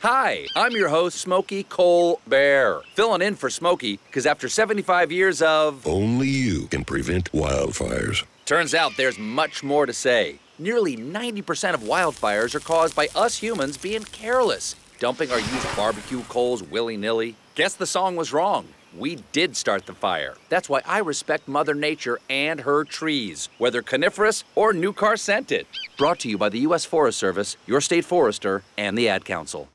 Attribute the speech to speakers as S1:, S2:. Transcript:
S1: Hi, I'm your host, Smokey Cole Bear. Filling in for Smokey, because after 75 years of...
S2: Only you can prevent wildfires.
S1: Turns out there's much more to say. Nearly 90% of wildfires are caused by us humans being careless, dumping our used barbecue coals willy-nilly. Guess the song was wrong. We did start the fire. That's why I respect Mother Nature and her trees, whether coniferous or new car scented. Brought to you by the U.S. Forest Service, your state forester, and the Ad Council.